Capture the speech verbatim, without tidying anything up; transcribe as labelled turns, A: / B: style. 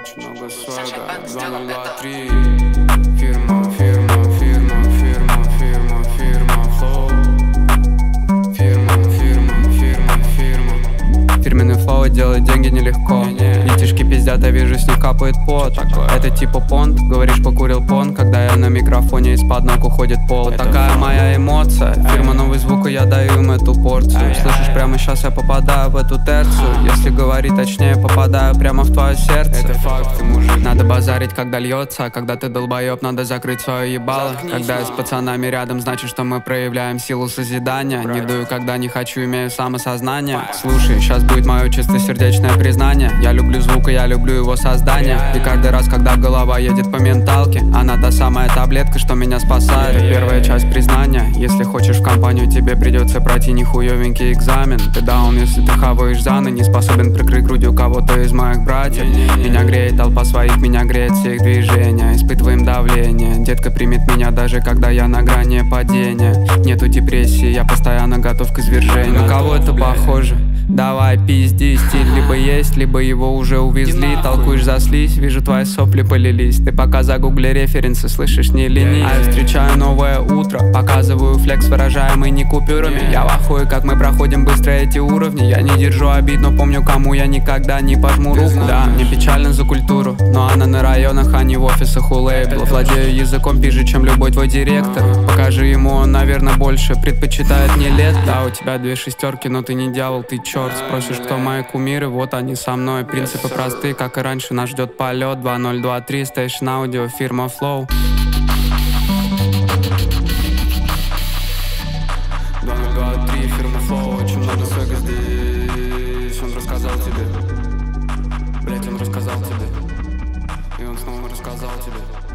A: очень много свега. Два ноль два три. Фирма, фирма, фирма, фирма, фирма, фирма, флоу. Фирма, фирма, фирма, фирма. Фирменный флоу делает деньги нелегко. Детишки пиздят, я вижу, с них капает пот. Это типа понт, говоришь, покурил понт. Когда я на микрофоне, из-под ног уходит пол. Вот такая моя эмоция. Фирма новый звук, и я даю им эту порцию. Слышишь, прямо сейчас я попадаю в эту терцию. Если говорить точнее, попадаю прямо в твое сердце. Это факт, мужик. Надо базарить, когда льется. А когда ты долбоеб, надо закрыть свое ебало. Когда я с пацанами рядом, значит, что мы проявляем силу созидания. Не дую, когда не хочу, имею самосознание. Слушай, сейчас будет мое чистосердечное признание. Я люблю звук, и я люблю его создание. И каждый раз, когда голова едет по менталке, она та самая таблетка, что меня спасает. Первая часть признания. Если хочешь в компанию, тебе придется пройти нихуевенький экзамен. Ты даун, если ты хаваешь заны. Не способен прикрыть грудью кого-то из моих братьев. Меня греет толпа своих, меня греет все их движения. Испытываем давление. Детка примет меня даже когда я на грани падения. Нету депрессии, я постоянно готов к извержению. На кого это похоже? Давай пизди, стиль либо есть, либо его уже увезли. Толкуешь за слизь, вижу твои сопли полились. Ты пока загугли референсы, слышишь, не ленись. А я встречаю новое утро, показываю флекс, выражаемый не купюрами. Я в ахуе, как мы проходим быстро эти уровни. Я не держу обид, но помню, кому я никогда не пожму руку. Да, мне печально за культуру, но она на районах, а не в офисах у лейбла. Владею языком пизже, чем любой твой директор. Покажи ему, он, наверное, больше предпочитает не лет. Да, у тебя две шестерки, но ты не дьявол, ты черт. Спросишь, кто мои кумиры, вот они со мной. Принципы просты, как и раньше, нас ждет полет. Два ноль два три, Station Audio, фирма Flow. Два ноль два три, фирма Flow, очень много свега здесь. Он рассказал тебе, блять, он рассказал тебе, и он снова рассказал тебе.